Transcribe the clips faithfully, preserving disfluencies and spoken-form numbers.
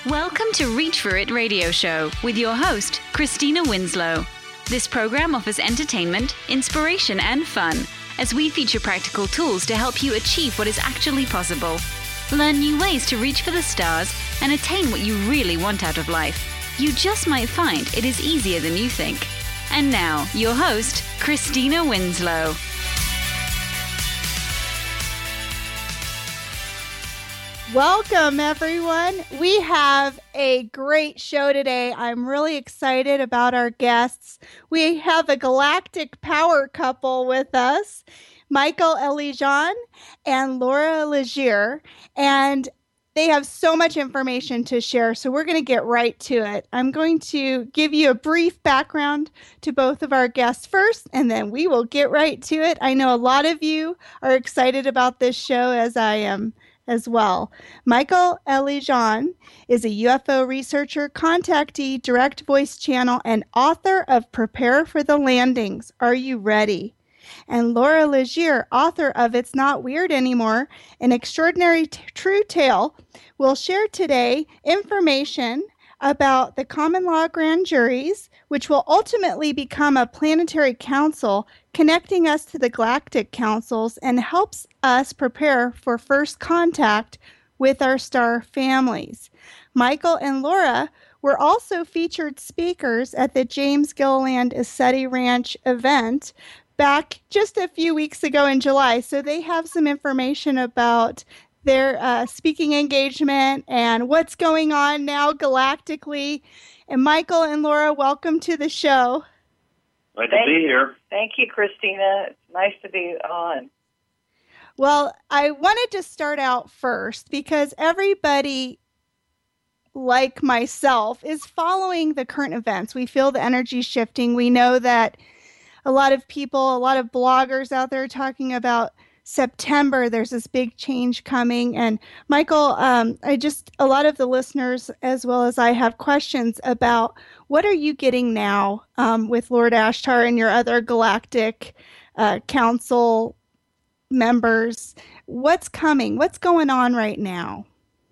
Welcome to Reach For It radio show with your host, Christina Winslow. This program offers entertainment, inspiration, and fun as we feature practical tools to help you achieve what is actually possible. Learn new ways to reach for the stars and attain what you really want out of life. You just might find it is easier than you think. And now, your host, Christina Winslow. Welcome, everyone. We have a great show today. I'm really excited about our guests. We have a galactic power couple with us, Michael Elijon and Laura Legere, and they have so much information to share, so we're going to get right to it. I'm going to give you a brief background to both of our guests first, and then we will get right to it. I know a lot of you are excited about this show, as I am as well. Michael Elijon is a U F O researcher, contactee, direct voice channel, and author of Prepare for the Landings. Are you ready? And Laura Legere, author of It's Not Weird Anymore, an extraordinary t- true tale, will share today information about the common law grand juries, which will ultimately become a planetary council connecting us to the galactic councils and helps us prepare for first contact with our star families. Michael and Laura were also featured speakers at the James Gilliland Assetti Ranch event back just a few weeks ago in July. So they have some information about their uh, speaking engagement and what's going on now galactically. And Michael and Laura, welcome to the show. Glad to be here. Thank you, Christina. It's nice to be on. Well, I wanted to start out first because everybody, like myself, is following the current events. We feel the energy shifting. We know that a lot of people, a lot of bloggers out there talking about September, there's this big change coming. And Michael, um, I just, a lot of the listeners, as well as I, have questions about what are you getting now um, with Lord Ashtar and your other galactic uh, council members? What's coming? What's going on right now?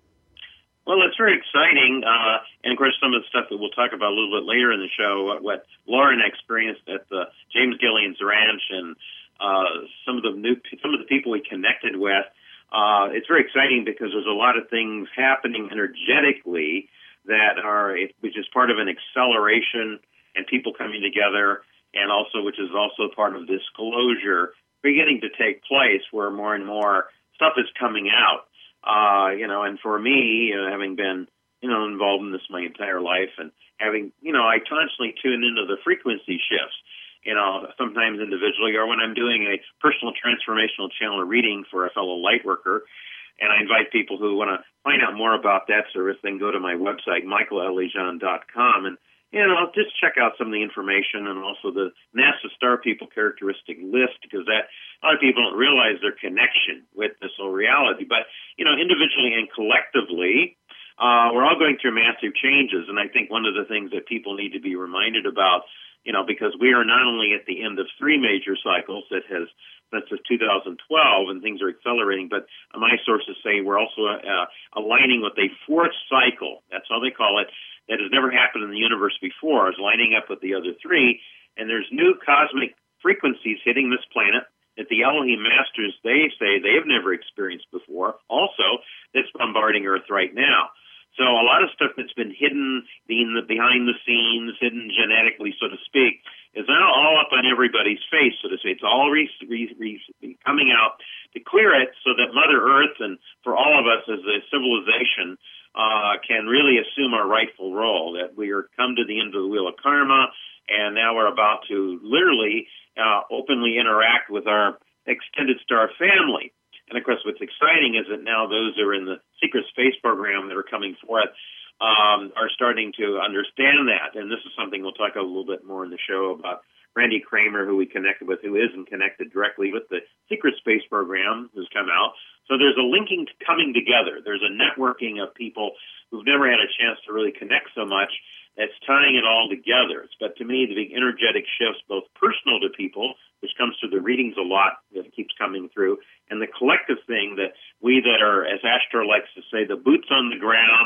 Well, it's very exciting. Uh, and of course, some of the stuff that we'll talk about a little bit later in the show, what, what Lauren experienced at the James Gilliland's ranch and uh, some of the new, some of the people we connected with. Uh, it's very exciting because there's a lot of things happening energetically that are, which is part of an acceleration and people coming together, and also, which is also part of disclosure beginning to take place where more and more stuff is coming out. Uh, you know, and for me, uh, having been, you know, involved in this my entire life and having, you know, I constantly tune into the frequency shifts, you know, sometimes individually or when I'm doing a personal transformational channel reading for a fellow light worker. And I invite people who want to find out more about that service, then go to my website, michael elijon dot com, and, you know, just check out some of the information and also the NASA Star People characteristic list, because that a lot of people don't realize their connection with this whole reality. But, you know, individually and collectively, uh, we're all going through massive changes. And I think one of the things that people need to be reminded about, you know, because we are not only at the end of three major cycles that has, that's since two thousand twelve, and things are accelerating, but my sources say we're also uh, aligning with a fourth cycle. That's how they call it. That has never happened in the universe before, is lining up with the other three. And there's new cosmic frequencies hitting this planet that the Elohim Masters, they say they have never experienced before. Also, that's bombarding Earth right now. So a lot of stuff that's been hidden being the, behind the scenes, hidden genetically, so to speak, is now all up on everybody's face, so to say. It's all re- re- re- coming out to clear it so that Mother Earth and for all of us as a civilization uh, can really assume our rightful role, that we are come to the end of the wheel of karma, and now we're about to literally uh, openly interact with our extended star family. And, of course, what's exciting is that now those who are in the secret space program that are coming forth um, are starting to understand that. And this is something we'll talk a little bit more in the show about Randy Kramer, who we connected with, who isn't connected directly with the secret space program, who's come out. So there's a linking coming together. There's a networking of people who've never had a chance to really connect so much that's tying it all together. But to me, the big energetic shifts, both personal to people, which comes through the readings a lot, that keeps coming through, and the collective thing that we that are, as Ashtar likes to say, the boots on the ground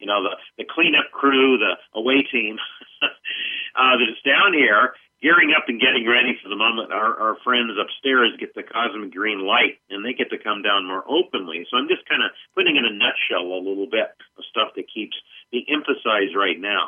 you know, the, the cleanup crew, the away team uh, that is down here gearing up and getting ready for the moment our, our friends upstairs get the cosmic green light and they get to come down more openly. So I'm just kind of putting in a nutshell a little bit of stuff that keeps being emphasized right now.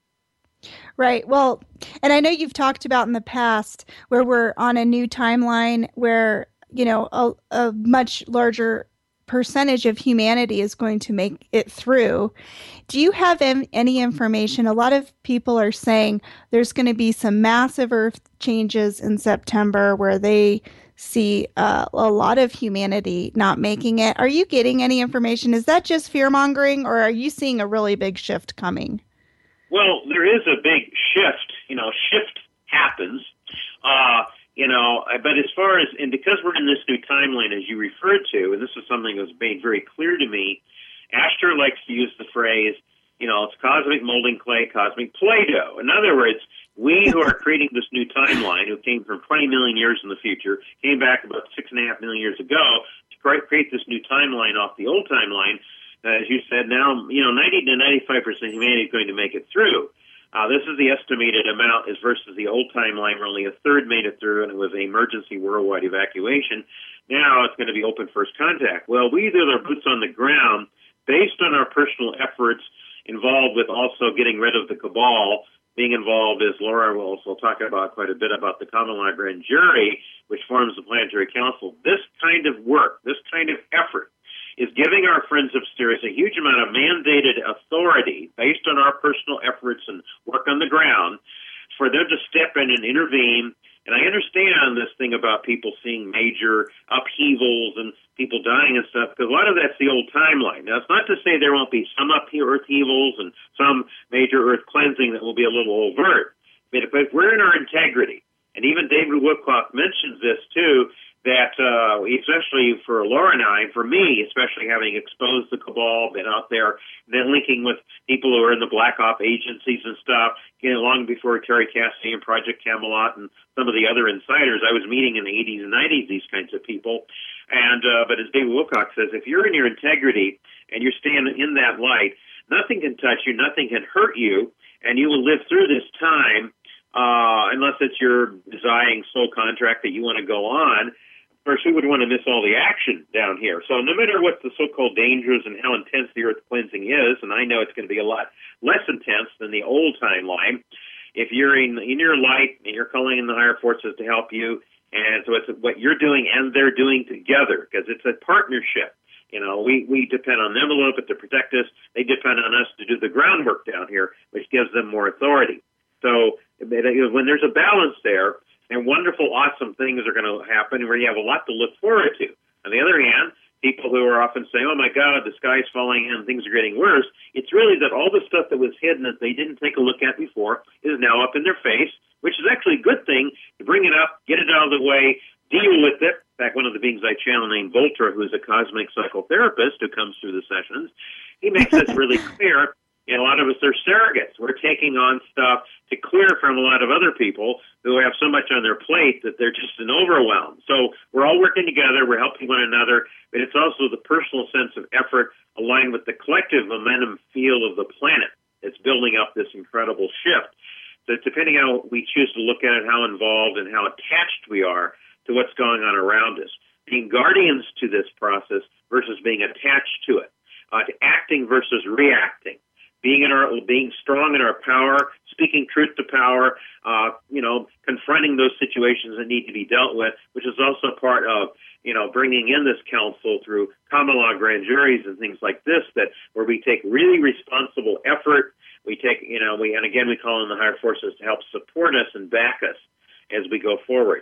Right. Well, and I know you've talked about in the past where we're on a new timeline where, you know, a, a much larger percentage of humanity is going to make it through. Do you have em- any information? A lot of people are saying there's going to be some massive Earth changes in September where they see uh, a lot of humanity not making it. Are you getting any information? Is that just fear-mongering, or are you seeing a really big shift coming? Well, there is a big shift. You know, shift happens. Uh, you know, but as far as, and because we're in this new timeline, as you referred to, and this is something that was made very clear to me, Asher likes to use the phrase, you know, it's cosmic molding clay, cosmic Play-Doh. In other words, we who are creating this new timeline, who came from twenty million years in the future, came back about six and a half million years ago to create this new timeline off the old timeline. Uh, as you said, now, you know, ninety to ninety-five percent of humanity is going to make it through. Uh, this is the estimated amount as versus the old timeline where only a third made it through and it was an emergency worldwide evacuation. Now it's going to be open first contact. Well, we did our boots on the ground based on our personal efforts involved with also getting rid of the cabal, being involved, as Laura will also talk about quite a bit about the Kamala Grand Jury, which forms the Planetary Council. This kind of work, this kind of effort, is giving our friends upstairs a huge amount of mandated authority based on our personal efforts and work on the ground for them to step in and intervene. And I understand this thing about people seeing major upheavals and people dying and stuff, because a lot of that's the old timeline. Now, it's not to say there won't be some upheavals and some major earth cleansing that will be a little overt, but if we're in our integrity, and even David Woodcock mentions this too, that uh, especially for Laura and I, for me, especially having exposed the cabal, been out there, then linking with people who are in the Black Op agencies and stuff, you know, long before Terry Cassidy and Project Camelot and some of the other insiders. I was meeting in the eighties and nineties these kinds of people. And uh, but as David Wilcox says, if you're in your integrity and you're standing in that light, nothing can touch you, nothing can hurt you, and you will live through this time uh, unless it's your desiring soul contract that you want to go on. First, we would want to miss all the action down here. So no matter what the so-called dangers and how intense the earth cleansing is, and I know it's going to be a lot less intense than the old timeline, if you're in, in your light and you're calling in the higher forces to help you, and so it's what you're doing and they're doing together, because it's a partnership. You know, we, we depend on them a little bit to protect us. They depend on us to do the groundwork down here, which gives them more authority. So when there's a balance there, and wonderful, awesome things are going to happen where you have a lot to look forward to. On the other hand, people who are often saying, oh, my God, the sky's falling in, things are getting worse, it's really that all the stuff that was hidden that they didn't take a look at before is now up in their face, which is actually a good thing to bring it up, get it out of the way, deal with it. In fact, one of the beings I channel named Voltra, who's a cosmic psychotherapist who comes through the sessions, he makes this really clear. And a lot of us are surrogates. We're taking on stuff to clear from a lot of other people who have so much on their plate that they're just in overwhelm. So we're all working together. We're helping one another. But it's also the personal sense of effort aligned with the collective momentum field of the planet that's building up this incredible shift. So depending on how we choose to look at it, how involved and how attached we are to what's going on around us, being guardians to this process versus being attached to it, uh, to acting versus reacting. Being in our, being strong in our power, speaking truth to power, uh, you know, confronting those situations that need to be dealt with, which is also part of, you know, bringing in this council through common law grand juries and things like this, that where we take really responsible effort. We take, you know, we and again we call in the higher forces to help support us and back us as we go forward.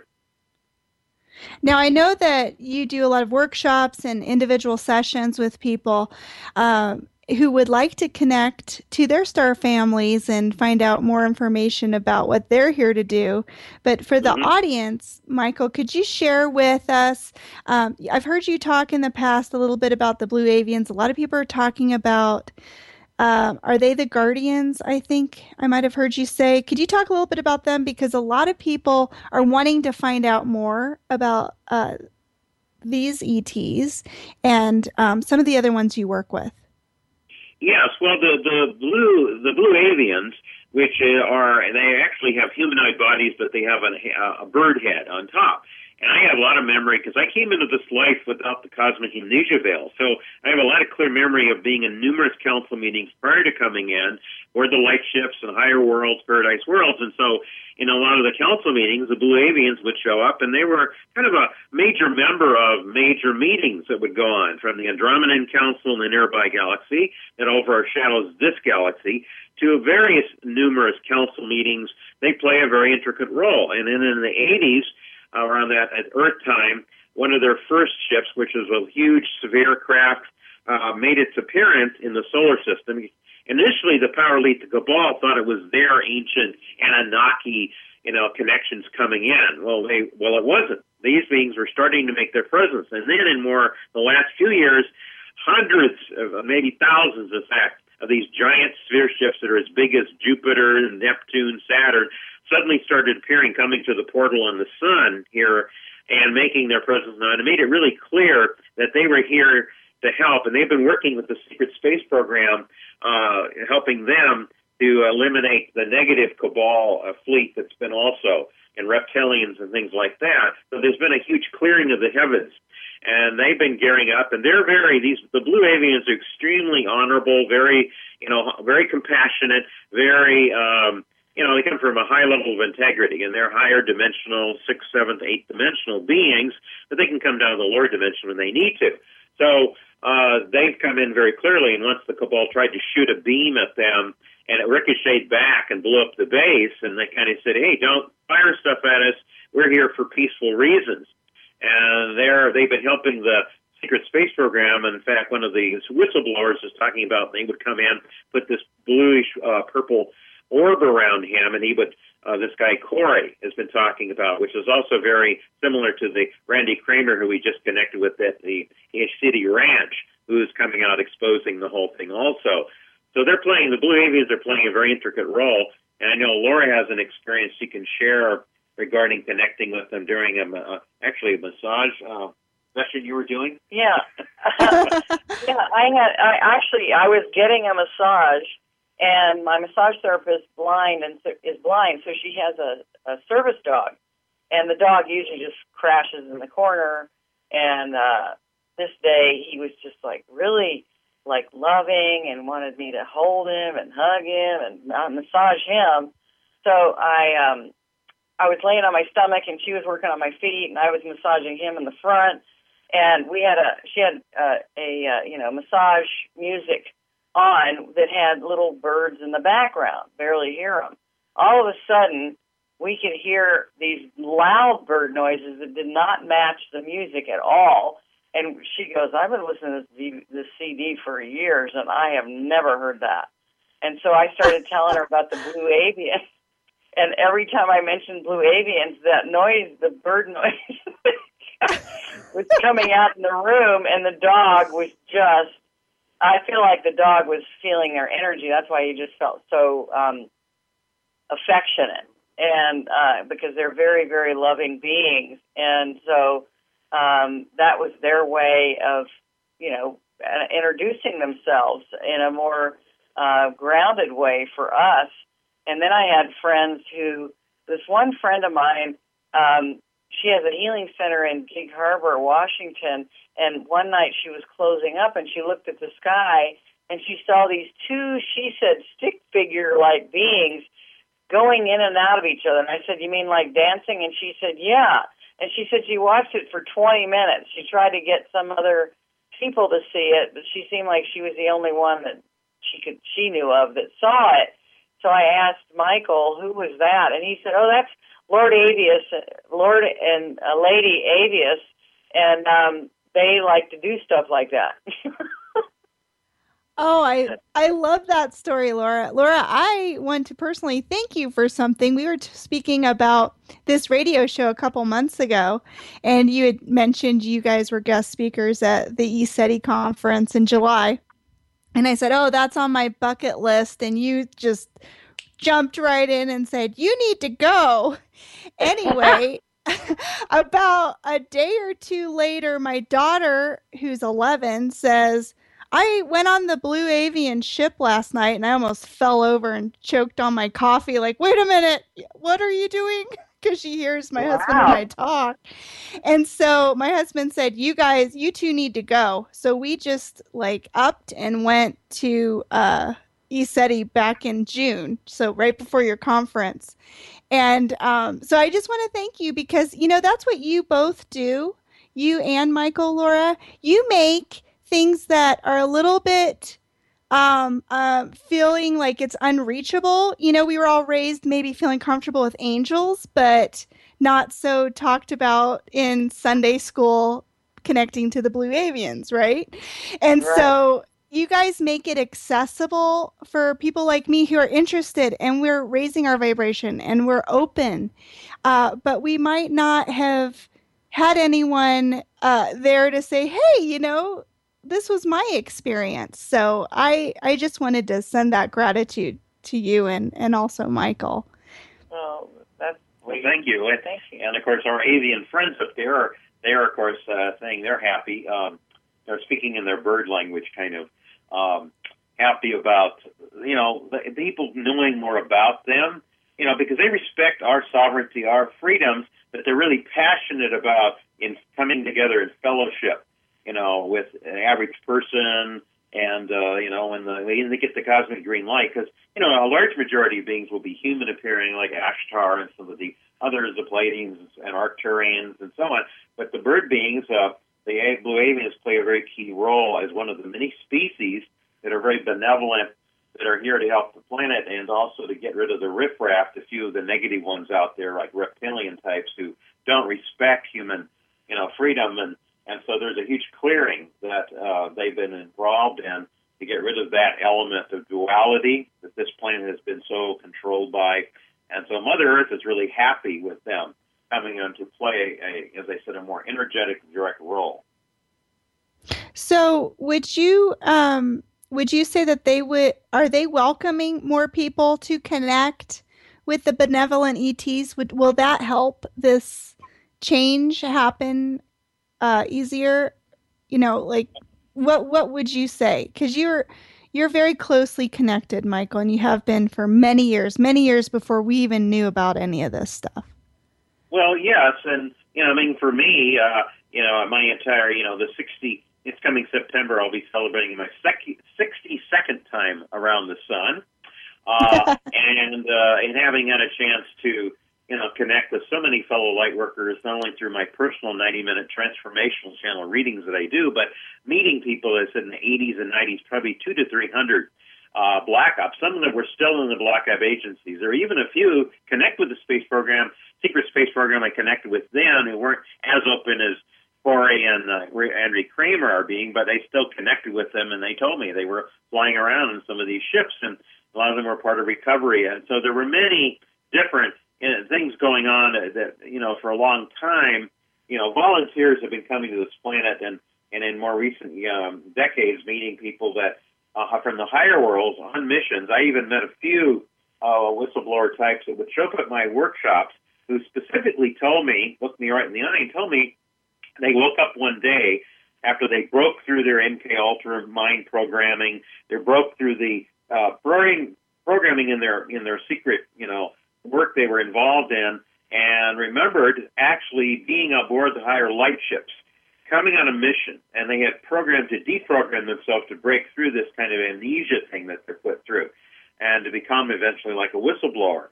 Now, I know that you do a lot of workshops and individual sessions with people. Um, who would like to connect to their star families and find out more information about what they're here to do. But for the mm-hmm. audience, Michael, could you share with us, um, I've heard you talk in the past a little bit about the Blue Avians. A lot of people are talking about, uh, are they the Guardians? I think I might have heard you say. Could you talk a little bit about them? Because a lot of people are wanting to find out more about uh, these E Ts and um, some of the other ones you work with. Yes, well, the, the blue the blue avians, which are, they actually have humanoid bodies, but they have a, a bird head on top. And I have a lot of memory because I came into this life without the cosmic amnesia veil. So I have a lot of clear memory of being in numerous council meetings prior to coming in, where the light ships and higher worlds, paradise worlds. And so in a lot of the council meetings, the blue avians would show up, and they were kind of a major member of major meetings that would go on, from the Andromedan Council in the nearby galaxy that overshadows this galaxy, to various numerous council meetings. They play a very intricate role. And then in the eighties, around that at Earth time, one of their first ships, which is a huge severe craft, uh, made its appearance in the solar system. Initially, the Power Elite, the Cabal, thought it was their ancient Anunnaki, you know, connections coming in. Well, they well, it wasn't. These beings were starting to make their presence, and then in more the last few years, hundreds, of, maybe thousands, in fact, of these giant sphere ships that are as big as Jupiter, Neptune, Saturn, suddenly started appearing, coming to the portal on the sun here and making their presence known. It made it really clear that they were here to help, and they've been working with the Secret Space Program, uh, helping them to eliminate the negative Cabal uh, fleet that's been also, and reptilians and things like that. So there's been a huge clearing of the heavens, and they've been gearing up, and they're very, these, the Blue Avians are extremely honorable, very, you know, very compassionate, very, um, you know, they come from a high level of integrity, and they're higher dimensional, sixth, seventh, eighth dimensional beings, but they can come down to the lower dimension when they need to. So uh, they've come in very clearly, and once the Cabal tried to shoot a beam at them, and it ricocheted back and blew up the base, and they kind of said, hey, don't fire stuff at us. We're here for peaceful reasons. And they're, they've been helping the Secret Space Program. And in fact, one of the whistleblowers is talking about they would come in, put this bluish uh, purple orb around him, and he would, uh, this guy Corey has been talking about, which is also very similar to the Randy Kramer who we just connected with at the City Ranch, who's coming out exposing the whole thing also. So they're playing, the Blue Avians are playing a very intricate role, and I know Laura has an experience she can share regarding connecting with them during a, uh, actually a massage uh, session you were doing. Yeah. yeah, I had, I actually, I was getting a massage, and my massage therapist blind and so, is blind, so she has a, a service dog, and the dog usually just crashes in the corner. And uh, this day, he was just like really like loving and wanted me to hold him and hug him and uh, massage him. So I, um, I was laying on my stomach, and she was working on my feet, and I was massaging him in the front. And we had a, she had uh, a, uh, you know, massage music on that had little birds in the background, barely hear them. All of a sudden, we could hear these loud bird noises that did not match the music at all. And she goes, I've been listening to this C D for years, and I have never heard that. And so I started telling her about the Blue Avians. And every time I mentioned Blue Avians, that noise, the bird noise, was coming out in the room, and the dog was just, I feel like the dog was feeling their energy. That's why he just felt so um, affectionate, and uh, because they're very, very loving beings. And so um, that was their way of, you know, introducing themselves in a more uh, grounded way for us. And then I had friends who, this one friend of mine, um, she has a healing center in Gig Harbor, Washington, and one night she was closing up, and she looked at the sky, and she saw these two, she said, stick figure-like beings going in and out of each other. And I said, you mean like dancing? And she said, yeah. And she said she watched it for twenty minutes. She tried to get some other people to see it, but she seemed like she was the only one that she could she knew of that saw it. So I asked Michael, who was that? And he said, oh, that's Lord Avius, Lord and uh, Lady Avius, and um, they like to do stuff like that. Oh, I I love that story, Laura. Laura, I want to personally thank you for something. We were t- speaking about this radio show a couple months ago, and you had mentioned you guys were guest speakers at the ECETI conference in July. And I said, oh, that's on my bucket list. And you just jumped right in and said, you need to go. Anyway, about a day or two later, my daughter, who's eleven, says, I went on the Blue Avian ship last night and I almost fell over and choked on my coffee. Like, wait a minute, what are you doing? Because she hears my Wow. husband and I talk. And so my husband said, you guys, you two need to go. So we just like upped and went to uh, ECETI back in June. So right before your conference. And um, so I just want to thank you because, you know, that's what you both do. You and Michael, Laura, you make things that are a little bit um, uh, feeling like it's unreachable. You know, we were all raised maybe feeling comfortable with angels, but not so talked about in Sunday school connecting to the Blue Avians, right? And Right. so you guys make it accessible for people like me who are interested, and we're raising our vibration and we're open. Uh, but we might not have had anyone uh, there to say, hey, you know, this was my experience. So I I just wanted to send that gratitude to you and, and also Michael. Well, that's Well, thank you. And, Thank you. and of course, our avian friends up there are, they are, of course, uh, saying they're happy. Um, they're speaking in their bird language, kind of um, happy about, you know, the people knowing more about them, you know, because they respect our sovereignty, our freedoms, but they're really passionate about in coming together in fellowship, you know, with an average person. And, uh, you know, when, the, when they get the cosmic green light, because, you know, a large majority of beings will be human appearing, like Ashtar and some of the others, the Pleiadians and Arcturians and so on. But the bird beings, uh, the Blue Avians play a very key role as one of the many species that are very benevolent, that are here to help the planet and also to get rid of the riffraff, a few of the negative ones out there, like reptilian types who don't respect human, you know, freedom. And And so there's a huge clearing that uh, they've been involved in to get rid of that element of duality that this planet has been so controlled by. And so Mother Earth is really happy with them coming in to play, a, as I said, a more energetic, direct role. So would you um, would you say that they would are they welcoming more people to connect with the benevolent E Ts? Would will that help this change happen uh, easier? You know, like what what would you say? Because you're you're very closely connected, Michael, and you have been for many years, many years before we even knew about any of this stuff. Well, yes, and you know, I mean, for me, uh, you know, my entire, you know, the sixty. It's coming September. I'll be celebrating my sixty-second time around the sun, uh, and uh, and having had a chance to, you know, connect with so many fellow light workers, not only through my personal ninety-minute transformational channel readings that I do, but meeting people, as I said, in the eighties and nineties, probably two to three hundred uh, Black Ops. Some of them were still in the Black Op agencies. There are even a few connect with the space program, secret space program I connected with then, who weren't as open as Corey and uh, Andrew Kramer are being, but they still connected with them, and they told me they were flying around in some of these ships, and a lot of them were part of recovery. And so there were many different you know, things going on that, you know, for a long time, you know, volunteers have been coming to this planet, and, and in more recent um, decades, meeting people that uh, from the higher worlds on missions. I even met a few uh, whistleblower types that would show up at my workshops who specifically told me, looked me right in the eye and told me, they woke up one day after they broke through their M K Ultra mind programming. They broke through the uh, programming in their in their secret, you know, work they were involved in, and remembered actually being aboard the higher light ships, coming on a mission, and they had programmed to deprogram themselves to break through this kind of amnesia thing that they're put through, and to become eventually like a whistleblower.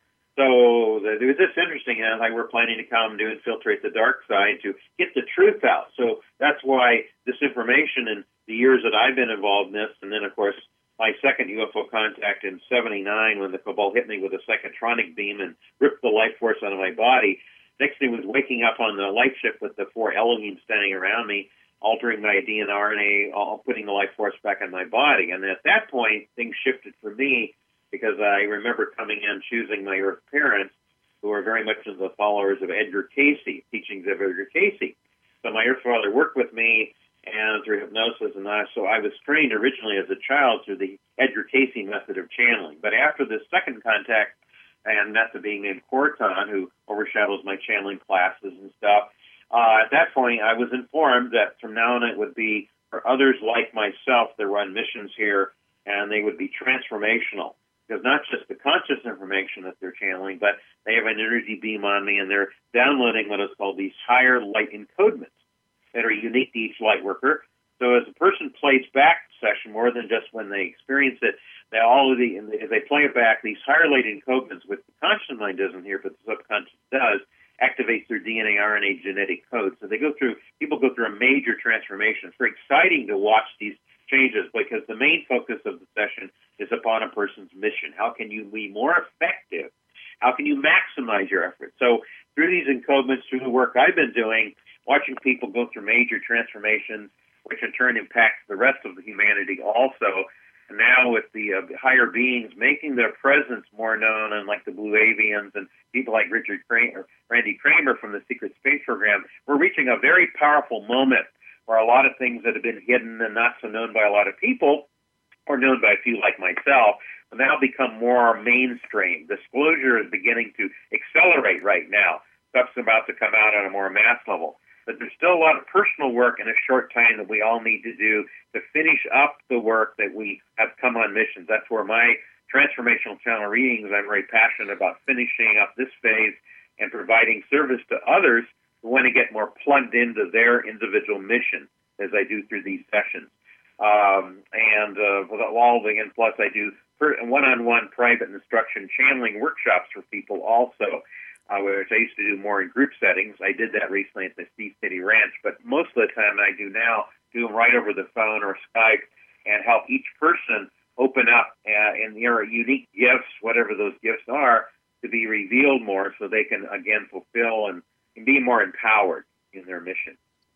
So it was just interesting, and like we're planning to come to infiltrate the dark side to get the truth out. So that's why this information in the years that I've been involved in this, and then, of course, my second U F O contact in seventy-nine when the Cabal hit me with a psychotronic beam and ripped the life force out of my body. Next thing was waking up on the light ship with the four Elohim standing around me, altering my D N A, R N A, all putting the life force back in my body. And at that point, things shifted for me, because I remember coming in choosing my Earth parents, who are very much the followers of Edgar Cayce, teachings of Edgar Cayce. So my Earth father worked with me, and through hypnosis, and I, so I was trained originally as a child through the Edgar Cayce method of channeling. But after this second contact, and that's a being named Corton, who overshadows my channeling classes and stuff, uh, at that point I was informed that from now on it would be or others like myself that run missions here, and they would be transformational. Because not just the conscious information that they're channeling, but they have an energy beam on me, and they're downloading what is called these higher light encodements that are unique to each light worker. So as a person plays back the session, more than just when they experience it, they all of the, as they play it back, these higher light encodements, which the conscious mind doesn't hear, but the subconscious does, activates their D N A, R N A genetic code. So they go through, people go through a major transformation. It's very exciting to watch these changes because the main focus of the session is upon a person's mission. How can you be more effective? How can you maximize your efforts? So through these encodements, through the work I've been doing, watching people go through major transformations, which in turn impacts the rest of the humanity also. And now with the uh, higher beings making their presence more known, and like the Blue Avians and people like Richard Kramer, Randy Kramer from the Secret Space Program, we're reaching a very powerful moment where a lot of things that have been hidden and not so known by a lot of people, or known by a few like myself, will now become more mainstream. Disclosure is beginning to accelerate right now. Stuff's about to come out on a more mass level. But there's still a lot of personal work in a short time that we all need to do to finish up the work that we have come on missions. That's where my transformational channel readings, I'm very passionate about finishing up this phase and providing service to others who want to get more plugged into their individual mission, as I do through these sessions. Um, and uh, with all the, and plus I do per, one-on-one private instruction channeling workshops for people also, uh, which I used to do more in group settings. I did that recently at the Sea City Ranch, but most of the time I do now do them right over the phone or Skype and help each person open up uh, in their unique gifts, whatever those gifts are, to be revealed more so they can, again, fulfill and, and be more empowered in their mission.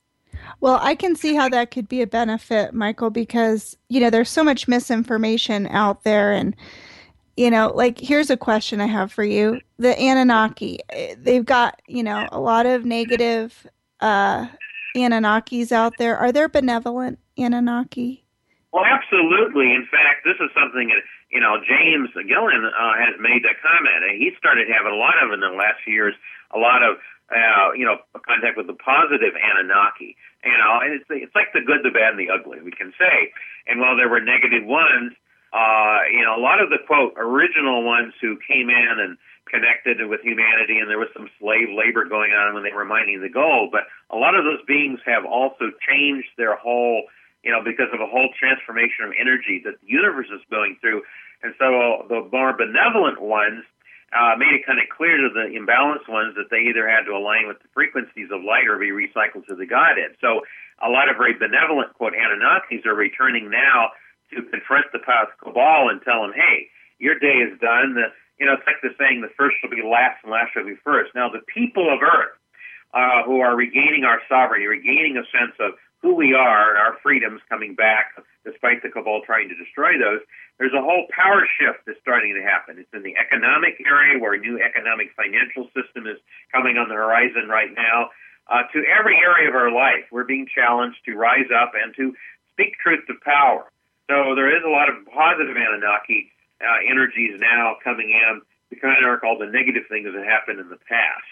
Well, I can see how that could be a benefit, Michael, because, you know, there's so much misinformation out there. And, you know, like, here's a question I have for you. The Anunnaki, they've got, you know, a lot of negative uh, Anunnakis out there. Are there benevolent Anunnaki? Well, absolutely. In fact, this is something that, you know, James Gillian uh, has made that comment. And he started having a lot of, in the last few years, a lot of, uh, you know, contact with the positive Anunnaki. You know, and it's, it's like the good, the bad, and the ugly, we can say. And while there were negative ones, uh, you know, a lot of the, quote, original ones who came in and connected with humanity, and there was some slave labor going on when they were mining the gold, but a lot of those beings have also changed their whole, you know, because of a whole transformation of energy that the universe is going through. And so the more benevolent ones uh, made it kind of clear to the imbalanced ones that they either had to align with the frequencies of light or be recycled to the Godhead. So a lot of very benevolent, quote, Anunnakis are returning now to confront the path of Cabal and tell them, hey, your day is done. The, you know, it's like the saying, the first will be last and last shall be first. Now, the people of Earth uh, who are regaining our sovereignty, regaining a sense of who we are and our freedoms coming back, despite the Cabal trying to destroy those, there's a whole power shift that's starting to happen. It's in the economic area where a new economic financial system is coming on the horizon right now. Uh, to every area of our life, we're being challenged to rise up and to speak truth to power. So there is a lot of positive Anunnaki uh, energies now coming in to counter all the negative things that happened in the past.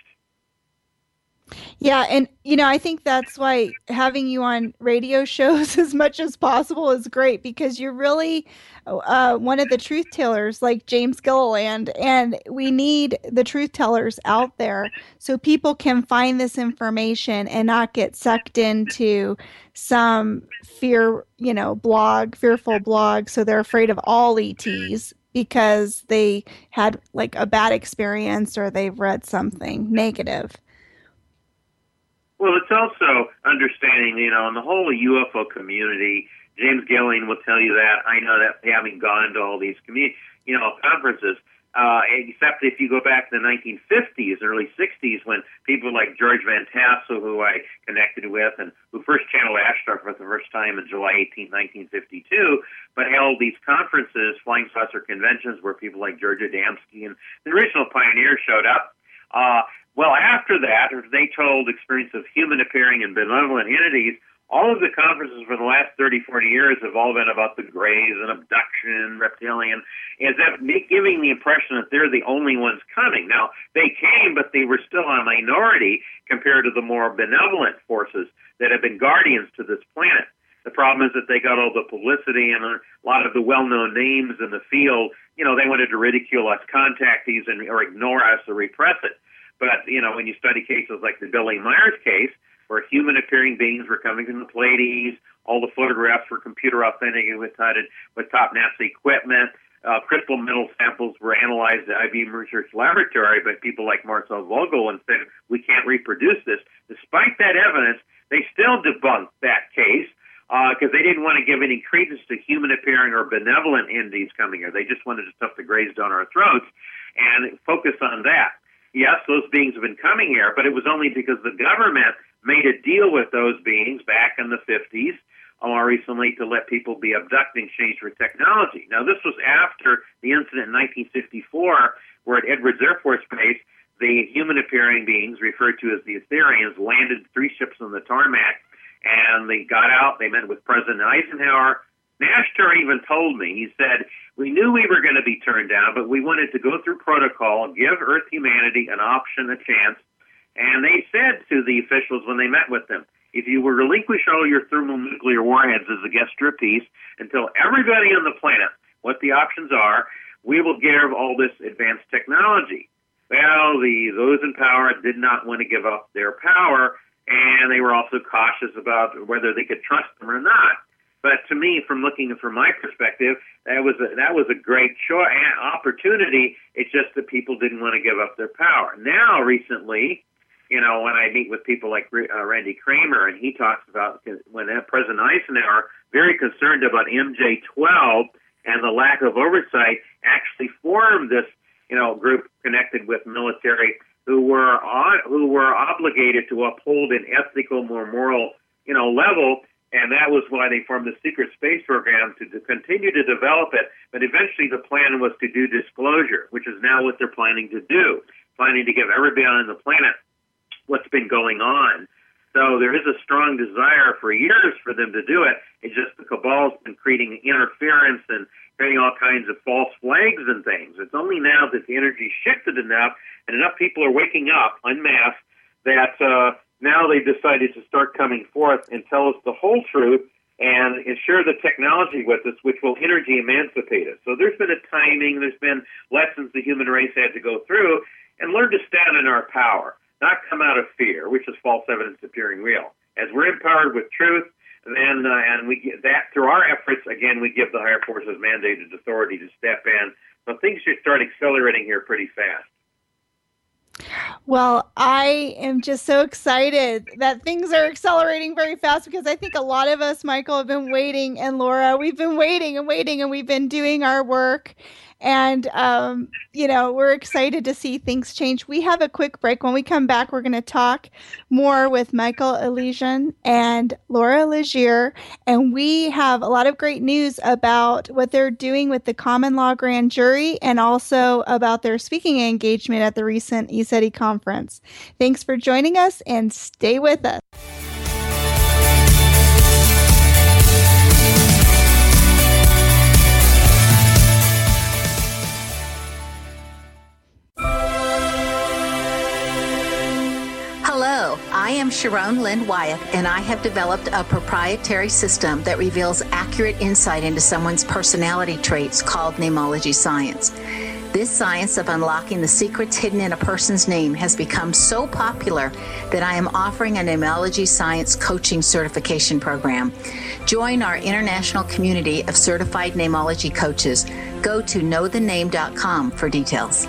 Yeah, and, you know, I think that's why having you on radio shows as much as possible is great, because you're really uh, one of the truth tellers like James Gilliland, and we need the truth tellers out there so people can find this information and not get sucked into some fear, you know, blog, fearful blog, so they're afraid of all E Ts because they had like a bad experience or they've read something negative. Well, it's also understanding, you know, in the whole U F O community, James Gillian will tell you that. I know that having gone to all these community, you know, conferences, uh, except if you go back to the nineteen fifties, early sixties, when people like George Van Tassel, who I connected with, and who first channeled Ashtar for the first time in July eighteenth, nineteen fifty-two, but held these conferences, flying saucer conventions, where people like George Adamski and the original pioneers showed up. Uh, Well, after that, they told experience of human appearing and benevolent entities. All of the conferences for the last thirty, forty years have all been about the Greys and abduction, reptilian, as if giving the impression that they're the only ones coming. Now, they came, but they were still a minority compared to the more benevolent forces that have been guardians to this planet. The problem is that they got all the publicity and a lot of the well-known names in the field. You know, they wanted to ridicule us contactees and or ignore us or repress it. But, you know, when you study cases like the Billy Myers case, where human-appearing beings were coming from the Pleiades, all the photographs were computer authenticated with, with top NASA equipment, uh, crystal metal samples were analyzed at I B M Research Laboratory by people like Marcel Vogel and said, we can't reproduce this. Despite that evidence, they still debunked that case because uh, they didn't want to give any credence to human-appearing or benevolent entities coming here. They just wanted to stuff the grazed down our throats and focus on that. Yes, those beings have been coming here, but it was only because the government made a deal with those beings back in the fifties, more recently, to let people be abducted in exchange for technology. Now, this was after the incident in nineteen fifty-four, where at Edwards Air Force Base, the human-appearing beings, referred to as the Etherians, landed three ships on the tarmac, and they got out. They met with President Eisenhower. Nashtar even told me, he said, we knew we were going to be turned down, but we wanted to go through protocol, give Earth humanity an option, a chance. And they said to the officials when they met with them, if you will relinquish all your thermonuclear warheads as a gesture of peace and tell everybody on the planet what the options are, we will give all this advanced technology. Well, the those in power did not want to give up their power, and they were also cautious about whether they could trust them or not. But to me, from looking from my perspective, that was a, that was a great cho- opportunity. It's just that people didn't want to give up their power. Now, recently, you know, when I meet with people like uh, Randy Kramer, and he talks about when President Eisenhower, very concerned about M J twelve and the lack of oversight, actually formed this, you know, group connected with military who were on, who were obligated to uphold an ethical, more moral, you know, level. And that was why they formed the secret space program to, to continue to develop it. But eventually the plan was to do disclosure, which is now what they're planning to do, planning to give everybody on the planet what's been going on. So there is a strong desire for years for them to do it. It's just the cabal's been creating interference and creating all kinds of false flags and things. It's only now that the energy shifted enough and enough people are waking up en masse that uh, now they've decided to start coming forth and tell us the whole truth and share the technology with us, which will energy emancipate us. So there's been a timing, there's been lessons the human race had to go through and learn to stand in our power, not come out of fear, which is false evidence appearing real. As we're empowered with truth, then uh, and we get that through our efforts, again, we give the higher forces mandated authority to step in. So things should start accelerating here pretty fast. Well, I am just so excited that things are accelerating very fast because I think a lot of us, Michael, have been waiting, and Laura, we've been waiting and waiting, and we've been doing our work. And, um, you know, we're excited to see things change. We have a quick break. When we come back, we're going to talk more with Michael Elysian and Laura Legier. And we have a lot of great news about what they're doing with the Common Law Grand Jury and also about their speaking engagement at the recent E SETI conference. Thanks for joining us and stay with us. Hello, I am Sharon Lynn Wyeth, and I have developed a proprietary system that reveals accurate insight into someone's personality traits called Namology Science. This science of unlocking the secrets hidden in a person's name has become so popular that I am offering a Namology Science coaching certification program. Join our international community of certified Namology coaches. Go to know the name dot com for details.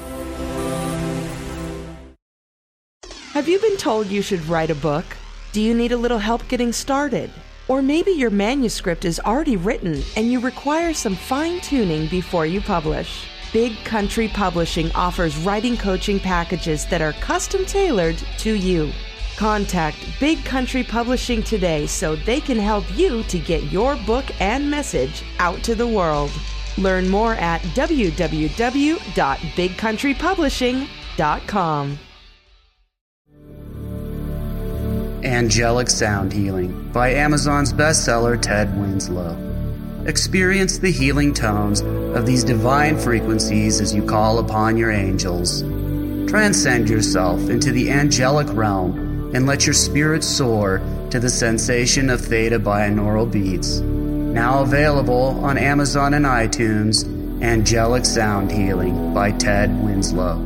Have you been told you should write a book? Do you need a little help getting started? Or maybe your manuscript is already written and you require some fine-tuning before you publish. Big Country Publishing offers writing coaching packages that are custom-tailored to you. Contact Big Country Publishing today so they can help you to get your book and message out to the world. Learn more at w w w dot big country publishing dot com. Angelic Sound Healing by Amazon's bestseller Ted Winslow. Experience the healing tones of these divine frequencies as you call upon your angels. Transcend yourself into the angelic realm and let your spirit soar to the sensation of theta binaural beats. Now available on Amazon and iTunes, Angelic Sound Healing by Ted Winslow.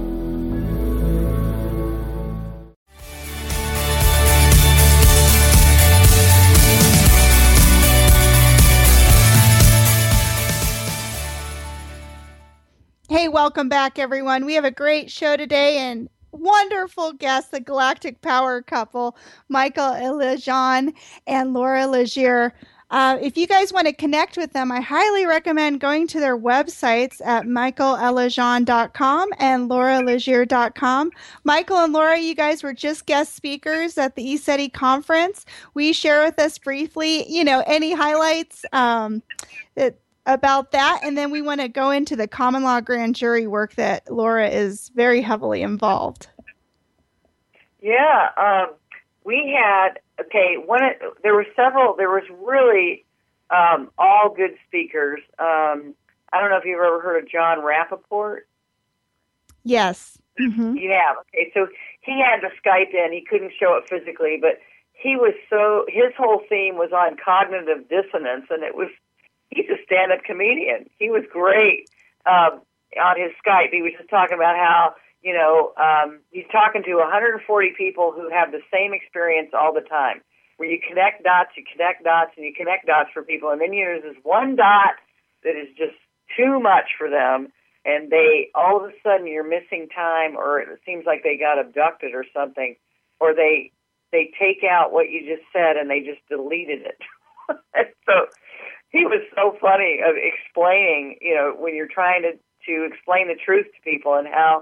Hey, welcome back, everyone. We have a great show today and wonderful guests, the Galactic Power couple, Michael Elajan and Laura Legier. Uh, if you guys want to connect with them, I highly recommend going to their websites at michael elajan dot com and laura legier dot com. Michael and Laura, you guys were just guest speakers at the ECETI conference. Will you share with us briefly, you know, any highlights um, that about that, and then we want to go into the common law grand jury work that Laura is very heavily involved. Yeah, um, we had okay. One, there were several. There was really um, all good speakers. Um, I don't know if you've ever heard of John Rappaport. Yes. Mm-hmm. You have. Okay, so he had to Skype in. He couldn't show up physically, but he was so. His whole theme was on cognitive dissonance, and it was. He's a stand-up comedian. He was great um, on his Skype. He was just talking about how, you know, um, he's talking to one hundred forty people who have the same experience all the time, where you connect dots, you connect dots, and you connect dots for people, and then there's this one dot that is just too much for them, and they, all of a sudden, you're missing time, or it seems like they got abducted or something, or they they take out what you just said, and they just deleted it. So he was so funny of explaining, you know, when you're trying to, to explain the truth to people and how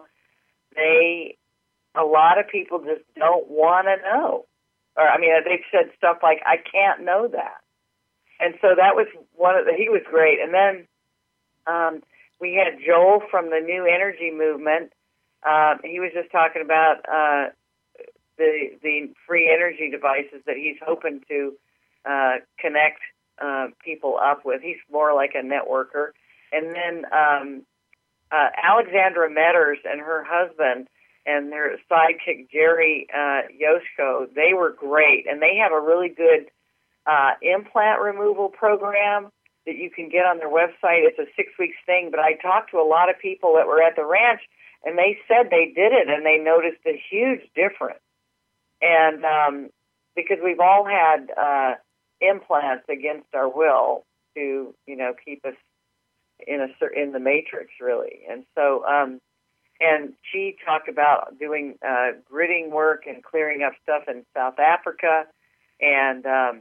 they, a lot of people just don't want to know. Or, I mean, they've said stuff like, I can't know that. And so that was one of the, he was great. And then um, we had Joel from the New Energy Movement. Um, he was just talking about uh, the the free energy devices that he's hoping to uh, connect Uh, people up with. He's more like a networker. And then um, uh, Alexandra Metters and her husband and their sidekick Jerry uh, Yoshko, they were great. And they have a really good uh, implant removal program that you can get on their website. It's a six-week thing, but I talked to a lot of people that were at the ranch, and they said they did it, and they noticed a huge difference. And um, because we've all had uh, implants against our will to, you know, keep us in a in the matrix, really. And so, um, and she talked about doing uh, gridding work and clearing up stuff in South Africa. And um,